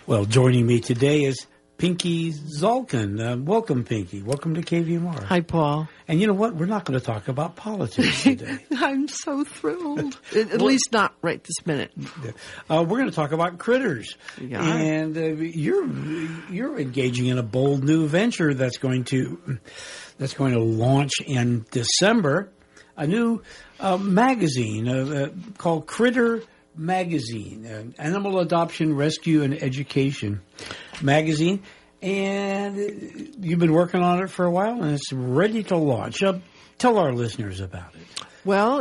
Well, joining me today is Pinky Zolkin. Welcome, Pinky. Welcome to KVMR. Hi, Paul. And you know what? We're not going to talk about politics today. I'm so thrilled. At least not right this minute. We're going to talk about critters. Yeah. And you're engaging in a bold new venture that's going to launch in December. A new magazine called Critter Magazine, Animal Adoption, Rescue, and Education magazine. And you've been working on it for a while, and it's ready to launch. Tell our listeners about it. Well,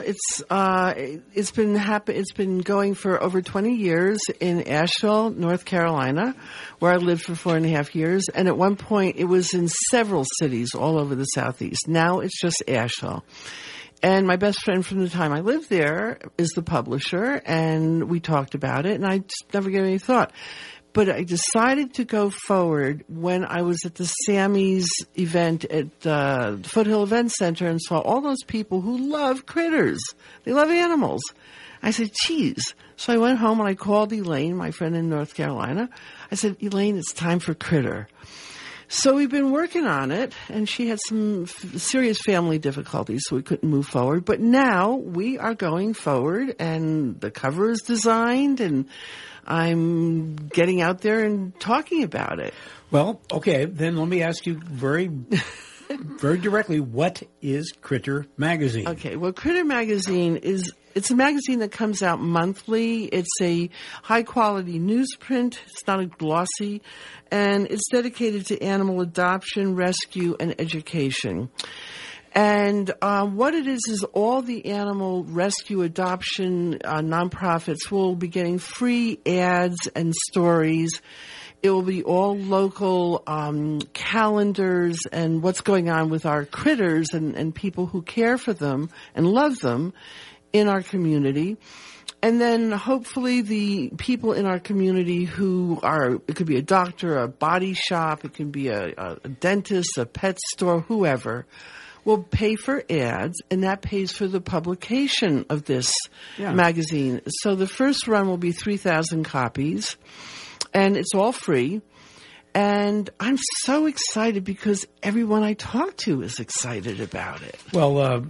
it's been going for over 20 years in Asheville, North Carolina, where I lived for 4.5 years. And at one point, it was in several cities all over the Southeast. Now it's just Asheville. And my best friend from the time I lived there is the publisher, and we talked about it, and I just never gave any thought. But I decided to go forward when I was at the Sammy's event at the Foothill Event Center and saw all those people who love critters. They love animals. I said, geez. So I went home and I called Elaine, my friend in North Carolina. I said, Elaine, it's time for Critter. So we've been working on it, and she had some serious family difficulties, so we couldn't move forward. But now we are going forward, and the cover is designed, and I'm getting out there and talking about it. Well, okay, then let me ask you very directly, what is Critter Magazine? Okay, well, Critter Magazine it's a magazine that comes out monthly. It's a high-quality newsprint. It's not a glossy. And it's dedicated to animal adoption, rescue, and education. And what it is all the animal rescue adoption nonprofits will be getting free ads and stories. It will be all local calendars and what's going on with our critters and people who care for them and love them in our community. And then hopefully the people in our community it could be a doctor, a body shop, it can be a dentist, a pet store, whoever, will pay for ads, and that pays for the publication of this magazine. So the first run will be 3,000 copies, and it's all free. And I'm so excited because everyone I talk to is excited about it. Well,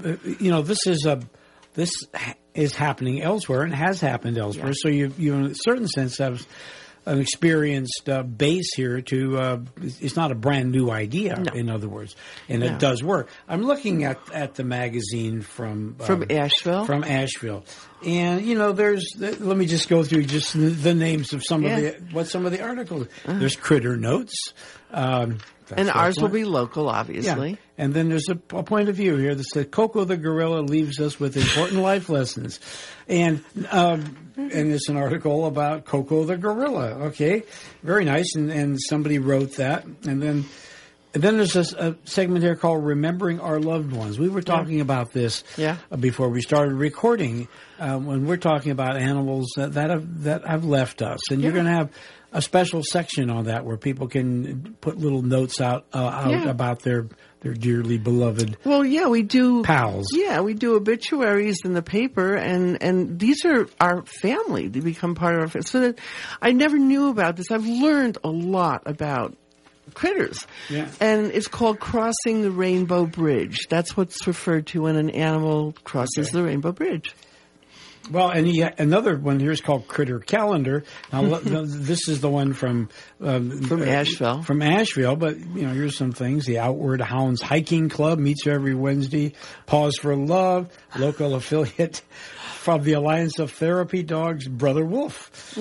this is happening elsewhere and has happened elsewhere. Yeah. So you in a certain sense have an experienced base here it's not a brand new idea, in other words, and it does work. I'm looking at the magazine from Asheville. From Asheville. And, let me just go through just the names of some of the articles. There's Critter Notes. And ours will be local, obviously. Yeah. And then there's a point of view here that says Coco the gorilla leaves us with important life lessons. And it's an article about Coco the gorilla. Okay. Very nice. And somebody wrote that. And then there's a segment here called Remembering Our Loved Ones. We were talking about this before we started recording, when we're talking about animals that have left us. And you're going to have a special section on that where people can put little notes out about their dearly beloved we do pals. Yeah, we do obituaries in the paper, and these are our family. They become part of our family. So that I never knew about this. I've learned a lot about critters. Yeah. And it's called Crossing the Rainbow Bridge. That's what's referred to when an animal crosses the Rainbow Bridge. Well, and another one here is called Critter Calendar. Now, this is the one from Asheville. From Asheville, but here's some things: the Outward Hounds Hiking Club meets every Wednesday. Paws for Love, local affiliate from the Alliance of Therapy Dogs, Brother Wolf,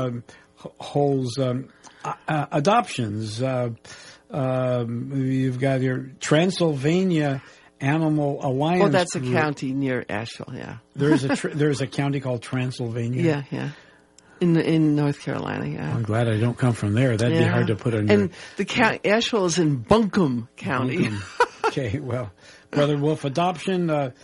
holds adoptions. You've got your Transylvania Animal Alliance. Well, that's a county near Asheville. Yeah, there's a county called Transylvania. Yeah. In North Carolina. Yeah, I'm glad I don't come from there. That'd be hard to put on. And Asheville is in Buncombe County. Okay, well, Brother Wolf Adoption,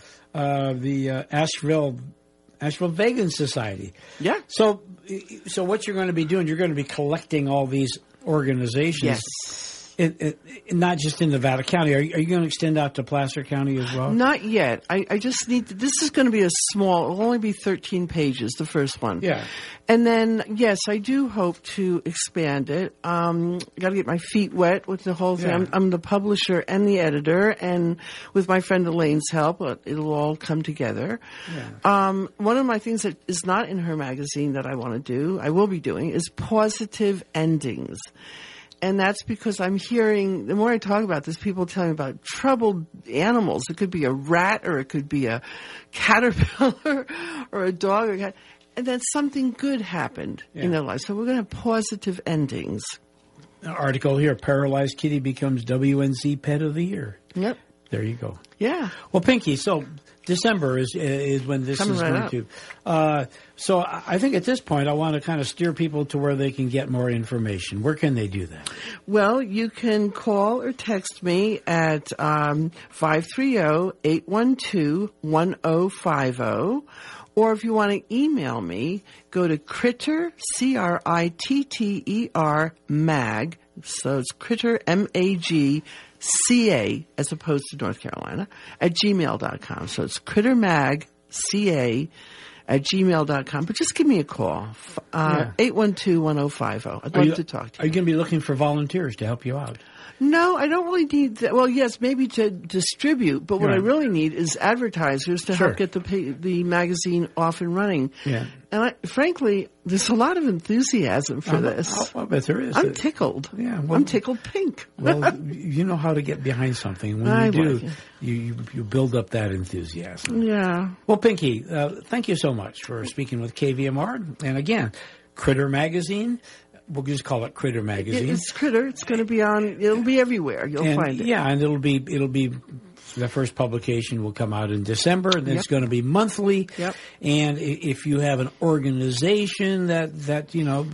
the Asheville Vegan Society. Yeah. So what you're going to be doing? You're going to be collecting all these organizations. Yes. Not just in Nevada County. Are you going to extend out to Placer County as well? Not yet. I just need to, this is going to be it'll only be 13 pages, the first one. Yeah. And then, yes, I do hope to expand it. Got to get my feet wet with the whole thing. Yeah. I'm the publisher and the editor, and with my friend Elaine's help, it'll all come together. Yeah. One of my things that is not in her magazine that I will be doing, is positive endings. And that's because I'm hearing, the more I talk about this, people tell me about troubled animals. It could be a rat, or it could be a caterpillar, or a dog, or a cat. And then something good happened in their life. So we're going to have positive endings. An article here, Paralyzed Kitty becomes WNC Pet of the Year. Yep. There you go. Yeah. Well, Pinky, so December is when this Coming is right going up. to. So I think at this point, I want to kind of steer people to where they can get more information. Where can they do that? Well, you can call or text me at 530-812-1050. Or if you want to email me, go to Critter, CRITTER, mag. So it's Critter, MAGCA, as opposed to North Carolina, at gmail.com. So it's CritterMagCA at gmail.com. But just give me a call, 812-1050. I'd love to talk to you. Are you going to be looking for volunteers to help you out? No, I don't really need that. Well, yes, maybe to distribute, but what I really need is advertisers to help get the magazine off and running. Yeah. And frankly, there's a lot of enthusiasm for this. I bet there is. I'm tickled. Yeah, well, I'm tickled pink. Well, you know how to get behind something. When you do, you build up that enthusiasm. Yeah. Well, Pinky, thank you so much for speaking with KVMR. And again, Critter Magazine. We'll just call it Critter Magazine. It's Critter. It's going to be it'll be everywhere. You'll find it. Yeah, and it'll be the first publication will come out in December, and it's going to be monthly. Yep. And if you have an organization that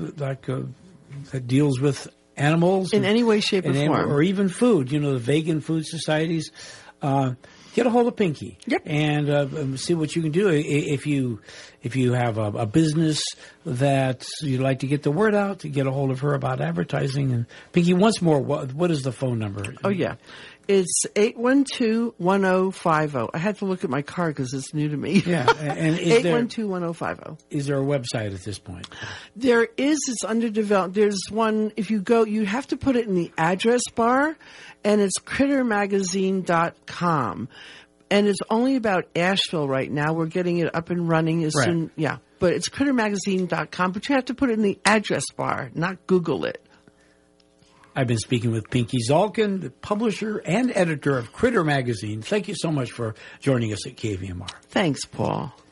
deals with animals in any way, shape, or form, or even food, the vegan food societies, get a hold of Pinky. Yep. And see what you can do. If you have a business that you'd like to get the word out, to get a hold of her about advertising. And Pinky, once more, what is the phone number? Oh, yeah. It's 812-1050. I had to look at my card because it's new to me. Yeah. And 812-1050. Is there a website at this point? There is. It's under development. There's one. If you go, you have to put it in the address bar, and it's crittermagazine.com. And it's only about Asheville right now. We're getting it up and running as soon. Yeah. But it's crittermagazine.com. But you have to put it in the address bar, not Google it. I've been speaking with Pinky Zalkin, the publisher and editor of Critter Magazine. Thank you so much for joining us at KVMR. Thanks, Paul.